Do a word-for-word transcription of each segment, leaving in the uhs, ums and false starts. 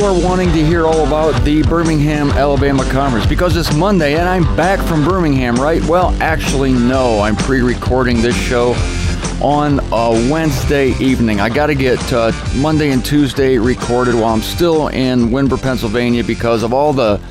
are wanting to hear all about the Birmingham, Alabama Conference because it's Monday and I'm back from Birmingham, right? Well, actually, no. I'm pre-recording this show on a Wednesday evening. I got to get uh, Monday and Tuesday recorded while I'm still in Windber, Pennsylvania because of all the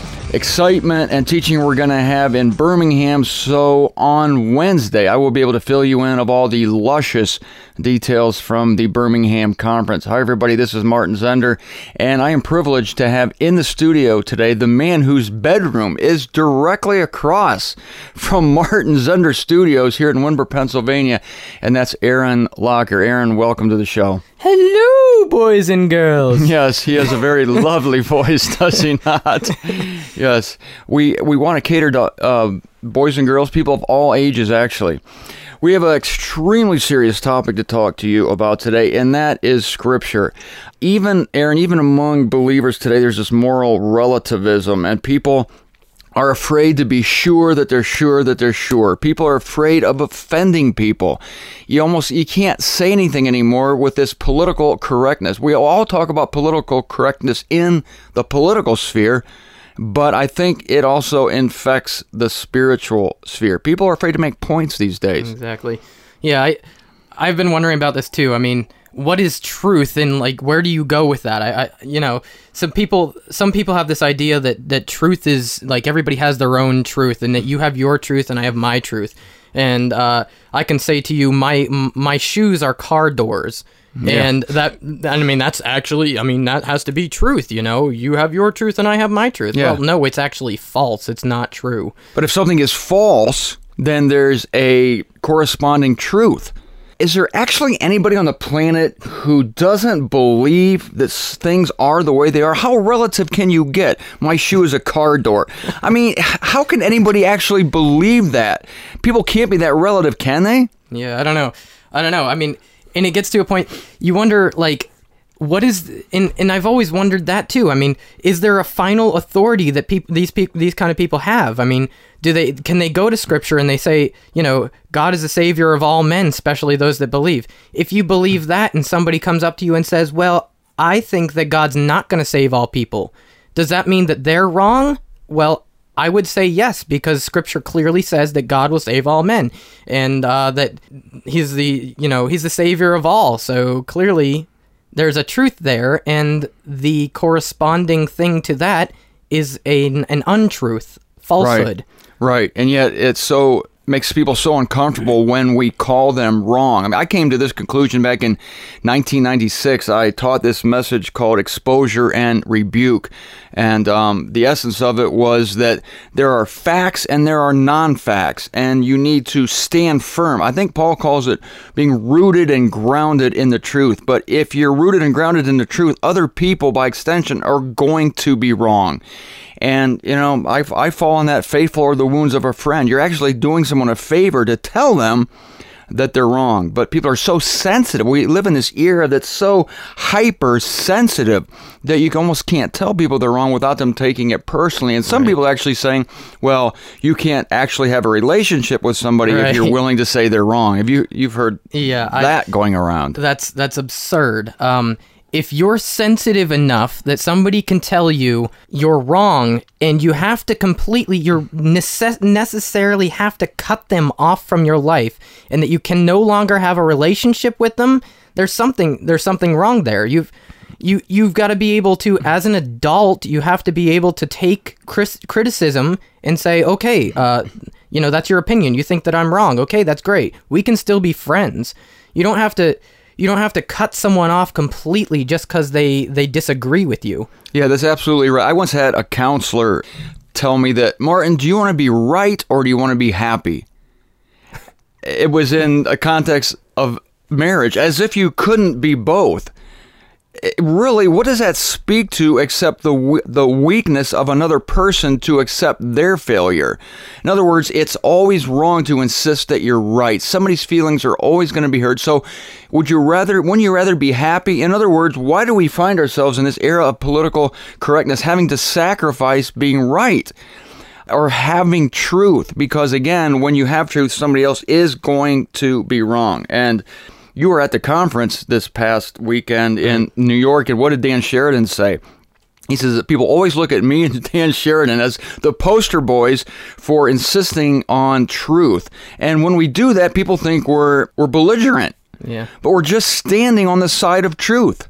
excitement and teaching we're going to have in Birmingham. So on Wednesday, I will be able to fill you in of all the luscious details from the Birmingham Conference. Hi, everybody. This is Martin Zender, and I am privileged to have in the studio today the man whose bedroom is directly across from Martin Zender Studios here in Windber, Pennsylvania, and that's Aaron Locker. Aaron, welcome to the show. Hello, boys and girls. Yes, he has a very lovely voice, does he not? Yes, we we want to cater to uh, boys and girls, people of all ages, actually. We have an extremely serious topic to talk to you about today, and that is Scripture. Even, Aaron, even among believers today, there's this moral relativism, and people are afraid to be sure that they're sure that they're sure. People are afraid of offending people. You almost, you can't say anything anymore with this political correctness. We all talk about political correctness in the political sphere, but I think it also infects the spiritual sphere. People are afraid to make points these days. Exactly. Yeah, I, I've been wondering about this too. I mean, what is truth, and like, where do you go with that? I, I, you know, some people, some people have this idea that that truth is like everybody has their own truth, and that you have your truth and I have my truth. And uh, I can say to you, my my shoes are car doors. Yeah. And that, I mean, that's actually, I mean, that has to be truth, you know? You have your truth and I have my truth. Yeah. Well, no, it's actually false. It's not true. But if something is false, then there's a corresponding truth. Is there actually anybody on the planet who doesn't believe that things are the way they are? How relative can you get? My shoe is a car door. I mean, how can anybody actually believe that? People can't be that relative, can they? Yeah, I don't know. I don't know. I mean... And it gets to a point, you wonder, like, what is, and, and I've always wondered that too. I mean, is there a final authority that people, these people, these kind of people have? I mean, do they, can they go to Scripture and they say, you know, God is the Savior of all men, especially those that believe? If you believe that and somebody comes up to you and says, well, I think that God's not going to save all people, does that mean that they're wrong? Well, I would say yes, because Scripture clearly says that God will save all men, and uh, that He's the, you know, He's the Savior of all. So clearly, there's a truth there, and the corresponding thing to that is a, an untruth, falsehood. Right, right, and yet it's so makes people so uncomfortable when we call them wrong. I mean, I came to this conclusion back in nineteen ninety-six. I taught this message called Exposure and Rebuke, and um, the essence of it was that there are facts and there are non-facts, and you need to stand firm. I think Paul calls it being rooted and grounded in the truth, but if you're rooted and grounded in the truth, other people, by extension, are going to be wrong. And, you know, I, I fall on that faithful are the wounds of a friend. You're actually doing someone a favor to tell them that they're wrong. But people are so sensitive. We live in this era that's so hypersensitive that you almost can't tell people they're wrong without them taking it personally. And some right. people are actually saying, well, you can't actually have a relationship with somebody right. if you're willing to say they're wrong. Have you, you've heard yeah, that I, going around? That's, that's absurd. Um If you're sensitive enough that somebody can tell you you're wrong and you have to completely, you necess- necessarily have to cut them off from your life and that you can no longer have a relationship with them, there's something, there's something wrong there. You've, you, you've got to be able to, as an adult, you have to be able to take cris- criticism and say, okay, uh, you know, that's your opinion. You think that I'm wrong. Okay, that's great. We can still be friends. You don't have to... You don't have to cut someone off completely just because they, they disagree with you. Yeah, that's absolutely right. I once had a counselor tell me that, Martin, do you want to be right or do you want to be happy? It was in a context of marriage, as if you couldn't be both. It really, what does that speak to except the the weakness of another person to accept their failure? In other words, it's always wrong to insist that you're right. Somebody's feelings are always going to be hurt. So would you rather, wouldn't you rather be happy? In other words, why do we find ourselves in this era of political correctness having to sacrifice being right or having truth? Because again, when you have truth, somebody else is going to be wrong. And you were at the conference this past weekend in New York, and what did Dan Sheridan say? He says that people always look at me and Dan Sheridan as the poster boys for insisting on truth. And when we do that, people think we're we're belligerent. Yeah. But we're just standing on the side of truth.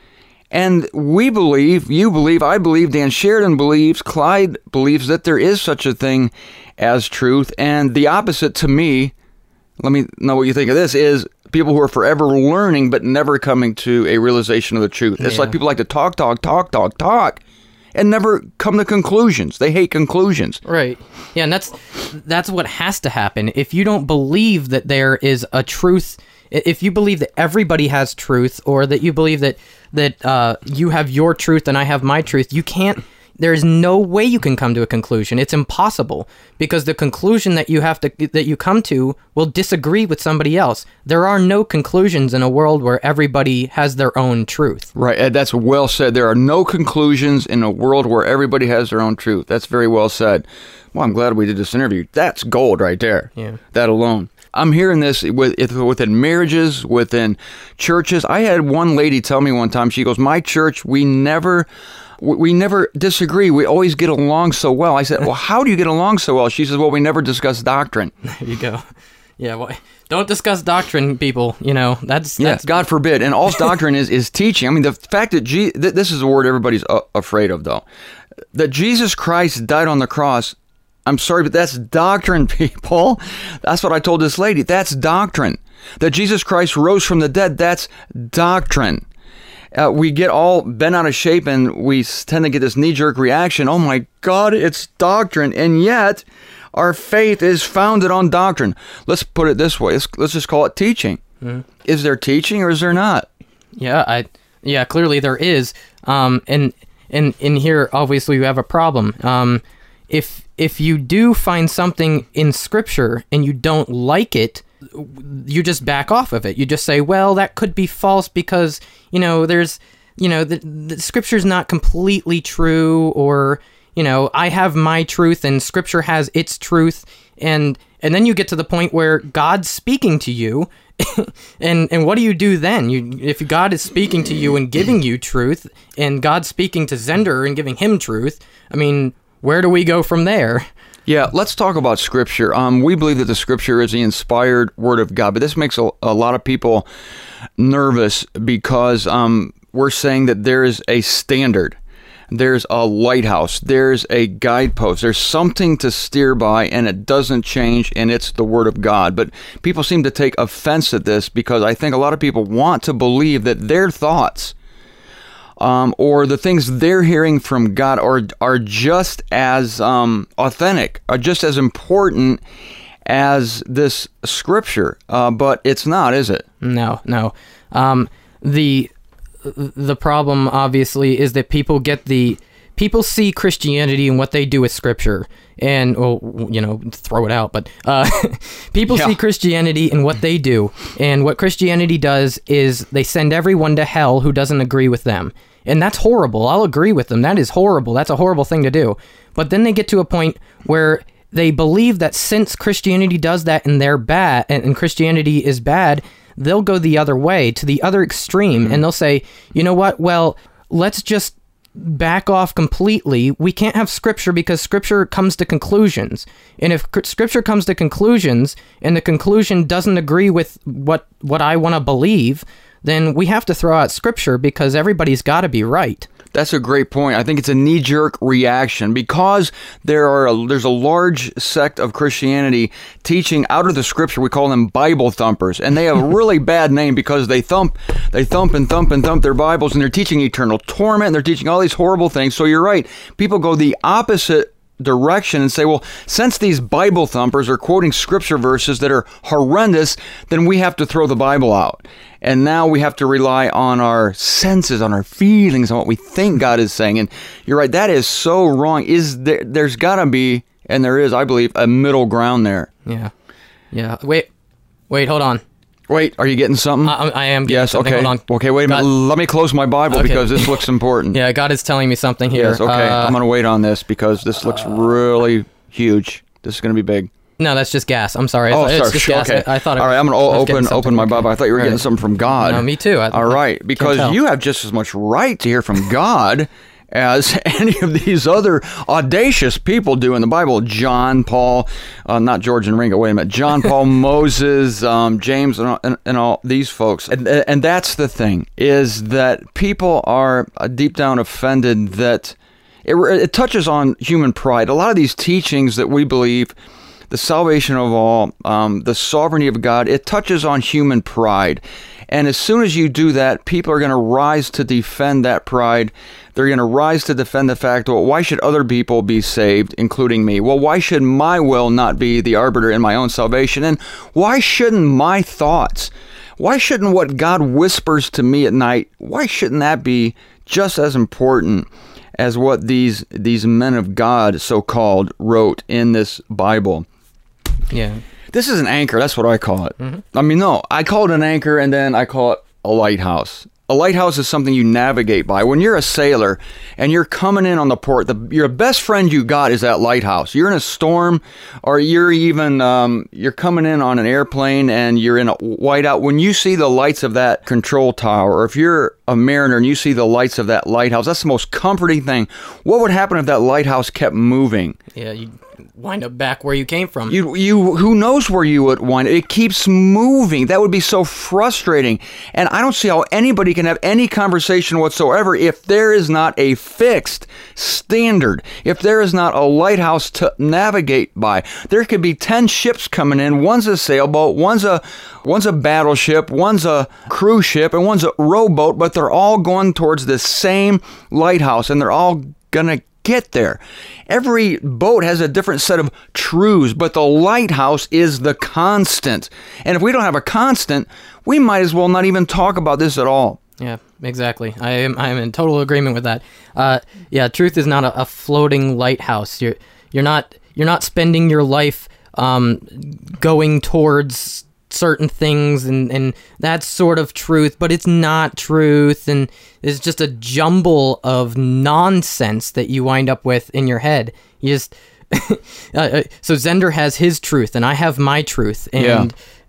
And we believe, you believe, I believe, Dan Sheridan believes, Clyde believes that there is such a thing as truth. And the opposite to me, let me know what you think of this, is people who are forever learning but never coming to a realization of the truth. It's Yeah. like people like to talk, talk, talk, talk, talk, and never come to conclusions. They hate conclusions. Right. Yeah, and that's that's what has to happen. If you don't believe that there is a truth, if you believe that everybody has truth, or that you believe that that uh, you have your truth and I have my truth, you can't. There is no way you can come to a conclusion. It's impossible, because the conclusion that you have to that you come to will disagree with somebody else. There are no conclusions in a world where everybody has their own truth. Right, Ed, that's well said. There are no conclusions in a world where everybody has their own truth. That's very well said. Well, I'm glad we did this interview. That's gold right there. Yeah. That alone. I'm hearing this with, within marriages, within churches. I had one lady tell me one time, she goes, my church, we never... We never disagree. We always get along so well. I said, well, how do you get along so well? She says, well, we never discuss doctrine. There you go. Yeah, well, don't discuss doctrine, people. You know, that's... Yeah, that's... God forbid. And all doctrine is is teaching. I mean, the fact that... Je- th- this is a word everybody's uh, afraid of, though. That Jesus Christ died on the cross. I'm sorry, but that's doctrine, people. That's what I told this lady. That's doctrine. That Jesus Christ rose from the dead, that's doctrine. Uh, we get all bent out of shape and we tend to get this knee-jerk reaction. Oh my God, it's doctrine. And yet, our faith is founded on doctrine. Let's put it this way. Let's, let's just call it teaching. Mm-hmm. Is there teaching or is there not? Yeah, I yeah, clearly there is. Um, and and in here, obviously, we have a problem. Um, if if you do find something in Scripture and you don't like it, you just back off of it. You just say, well, that could be false because, you know, there's, you know, the, the Scripture's not completely true, or, you know, I have my truth and Scripture has its truth. And and then you get to the point where God's speaking to you. and and what do you do then? You if God is speaking to you and giving you truth, and God's speaking to Zender and giving him truth, I mean, where do we go from there? Yeah, let's talk about Scripture. Um, we believe that the Scripture is the inspired Word of God, but this makes a, a lot of people nervous because um, we're saying that there is a standard, there's a lighthouse, there's a guidepost, there's something to steer by, and it doesn't change, and it's the Word of God. But people seem to take offense at this because I think a lot of people want to believe that their thoughts Um, or the things they're hearing from God are are just as um, authentic, are just as important as this Scripture. Uh, but it's not, is it? No, no. Um, the the problem, obviously, is that people get the people see Christianity and what they do with Scripture, and well, you know, throw it out. But uh, people Yeah. see Christianity and what they do, and what Christianity does is they send everyone to hell who doesn't agree with them, and that's horrible. I'll agree with them. That is horrible. That's a horrible thing to do. But then they get to a point where they believe that since Christianity does that and they're bad, and, and Christianity is bad, they'll go the other way, to the other extreme, mm-hmm. and they'll say, you know what, well, let's just back off completely. We can't have Scripture because Scripture comes to conclusions. And if Scripture comes to conclusions, and the conclusion doesn't agree with what, what I want to believe, then we have to throw out Scripture because everybody's got to be right. That's a great point. I think it's a knee-jerk reaction because there are a, there's a large sect of Christianity teaching out of the Scripture. We call them Bible thumpers, and they have a really bad name because they thump, they thump and thump and thump their Bibles, and they're teaching eternal torment, and they're teaching all these horrible things. So you're right. People go the opposite direction and say, well, since these Bible thumpers are quoting Scripture verses that are horrendous, then we have to throw the Bible out. And now we have to rely on our senses, on our feelings, on what we think God is saying. And you're right, that is so wrong. Is there, there's got to be, and there is, I believe, a middle ground there. Yeah. Yeah. Wait. Wait, hold on. Wait, are you getting something? I, I am getting yes, something. Okay. Hold on. Okay, wait a minute. God. Let me close my Bible Okay. because this looks important. Yeah, God is telling me something here. Yes, okay. Uh, I'm going to wait on this because this looks really huge. This is going to be big. No, that's just gas. I'm sorry. Oh, it's sorry. just Sure, gas. okay. I, I thought. It, All right, I'm going I was to getting open open my something. Bible. I thought you were All getting right. something from God. No, me too. I, All right, I because can tell. you have just as much right to hear from God as any of these other audacious people do in the Bible. John, Paul, uh, not George and Ringo, wait a minute. John, Paul, Moses, um, James, and, and, and all these folks. And, and that's the thing, is that people are deep down offended that it, it touches on human pride. A lot of these teachings that we believe, the salvation of all, um, the sovereignty of God, it touches on human pride. And as soon as you do that, people are going to rise to defend that pride. They're going to rise to defend the fact, well, why should other people be saved, including me? Well, why should my will not be the arbiter in my own salvation? And why shouldn't my thoughts, why shouldn't what God whispers to me at night, why shouldn't that be just as important as what these these men of God, so-called, wrote in this Bible? Yeah. This is an anchor. That's what I call it. Mm-hmm. I mean, no, I call it an anchor, and then I call it a lighthouse. A lighthouse is something you navigate by. When you're a sailor and you're coming in on the port, the, your best friend you got is that lighthouse. You're in a storm, or you're even um, you're coming in on an airplane and you're in a whiteout. When you see the lights of that control tower, or if you're a mariner and you see the lights of that lighthouse, that's the most comforting thing. What would happen if that lighthouse kept moving? Yeah, you wind up back where you came from. You, you, who knows where you would wind? It keeps moving. That would be so frustrating. And I don't see how anybody can have any conversation whatsoever if there is not a fixed standard, if there is not a lighthouse to navigate by. There could be ten ships coming in. One's a sailboat, one's a one's a battleship, one's a cruise ship, and one's a rowboat, but they're all going towards the same lighthouse, and they're all gonna get there. Every boat has a different set of truths, but the lighthouse is the constant. And if we don't have a constant, we might as well not even talk about this at all. Yeah, exactly. I am I am in total agreement with that. Uh, yeah, truth is not a, a floating lighthouse. You're you're not you're not spending your life um, going towards certain things and, and that sort of truth, but it's not truth, and it's just a jumble of nonsense that you wind up with in your head. You just uh, so Zender has his truth and I have my truth, and yeah.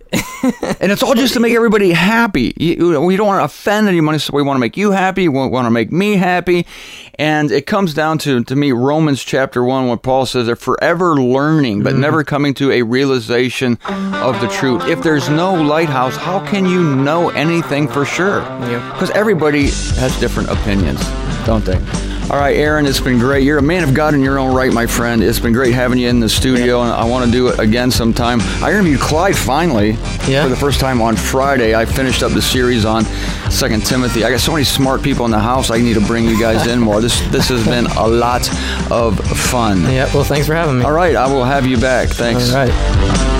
And it's all just to make everybody happy. You, we don't want to offend anyone, so we want to make you happy. We want to make me happy. And it comes down to, to me, Romans chapter one, when Paul says they're forever learning, but mm-hmm. never coming to a realization of the truth. If there's no lighthouse, how can you know anything for sure? Because yeah. everybody has different opinions, don't they? All right, Aaron, it's been great. You're a man of God in your own right, my friend. It's been great having you in the studio, and I want to do it again sometime. I interviewed Clyde finally yeah. for the first time on Friday. I finished up the series on Second Timothy. I got so many smart people in the house, I need to bring you guys in more. This this has been a lot of fun. Yeah, well, thanks for having me. All right, I will have you back. Thanks. All right.